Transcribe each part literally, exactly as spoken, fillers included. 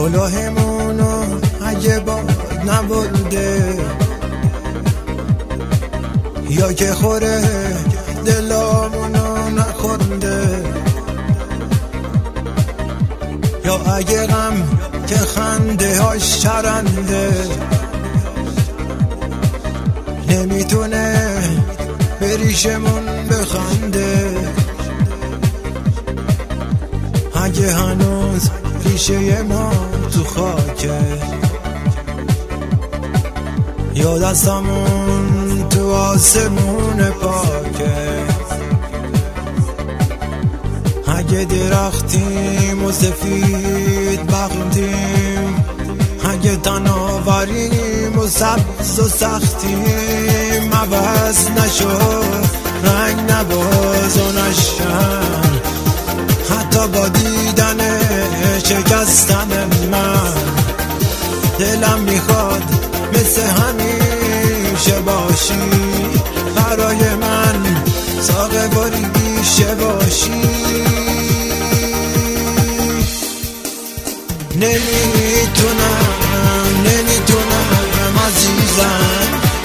کلاهمونو اگه باد نبرده یا که خوره دلامونو نخورده، یا اگه غم که خنده هاش چرنده نمیتونه بریشمون بخنده، اگه هنوز ریشه ما تو خاکه یا دستمون تو آسمون پاکه، اگه درختیم و سفید بختیم، اگه تناوریم و سبز و سختیم، عوض نشو رنگ نباز و نشن حتی با دیدن شکستن من. دلم میخواد مثل همیشه باشی، برای من ساقه باری بیشه باشی. نمیتونم نمیتونم عزیزم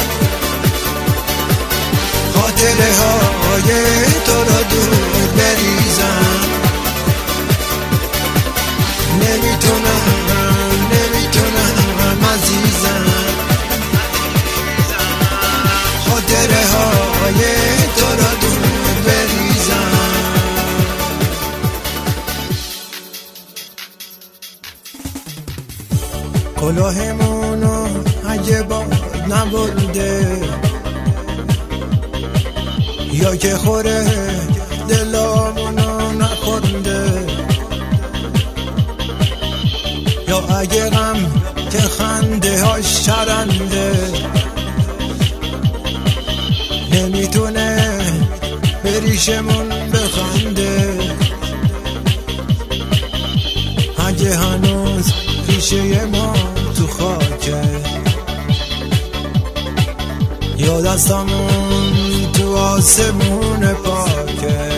خاطره های تو رو دور بریزم، نمیتونم نمیتونم عزیزم خاطره های تو رو دور بریزم. کلاهمونو اگه باد نبرده یا که خوره دلامونو نخورده، یا اگه غم که خنده هاش چرنده نمیتونه بریشمون بخنده، اگه هنوز ریشه ما تو خاکه یا دستمون تو آسمون پاکه،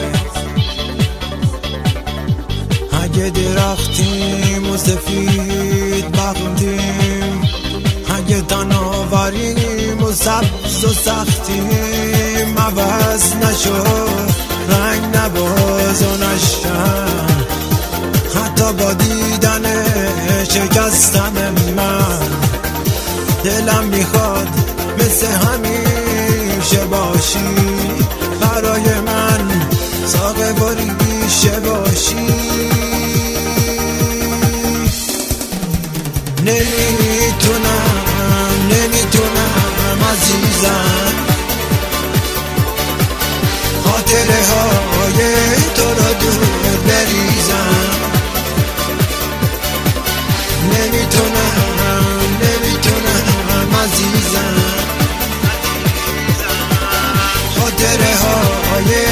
اگه درختیم و سفید بختیم، اگه تناوریم و سبز و سختیم، عوض نشو رنگ نباز و نشن حتی با دیدن شکستن من. دلم میخواد مثل همیشه باشی، برای من ساقه باری بیشه باشی. نمیتونم نمیتونم عزیزم خاطره های تو رو دور بریزم، نمیتونم نمیتونم عزیزم خاطره های